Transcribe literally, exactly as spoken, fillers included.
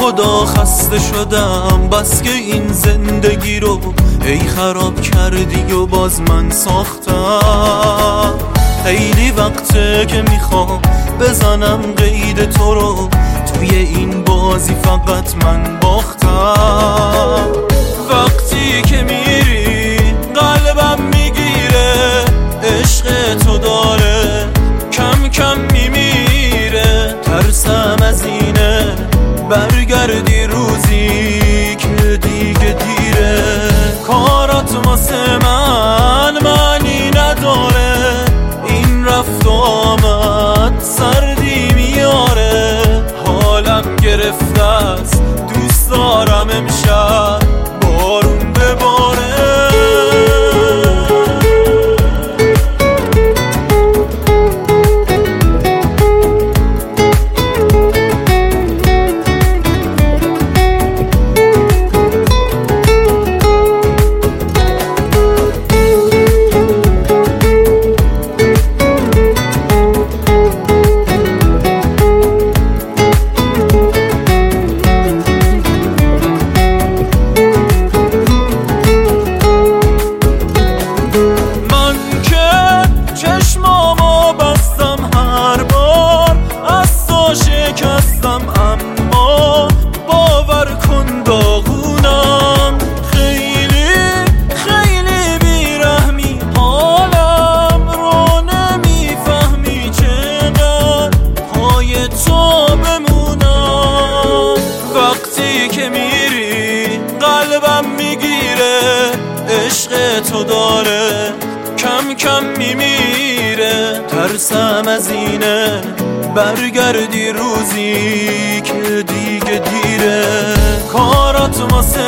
خدا خسته شدم بس که این زندگی رو ای خراب کردی و باز من ساختم. خیلی وقته که میخوام بزنم قید تو رو، توی این بازی فقط من باختم. وقتی که میری قلبم میگیره، عشق تو داره کم کم میمیره. ترسم از اینه برگردی روزی که دیگه دیره. کارات واسه من معنی نداره، این رفت و آمد سردی میاره. حالم گرفته است، دوست دارم امشب بارون بباره. شکستم اما باور کن داغونم. خیلی خیلی بیرحمی، حالم رو نمیفهمی چقدر پای تو بمونم. وقتی که میری قلبم میگیره، عشق تو داره کم کم میمیره. ترسم از اینه برگردی روزی که دیگه دیره. کارات واسه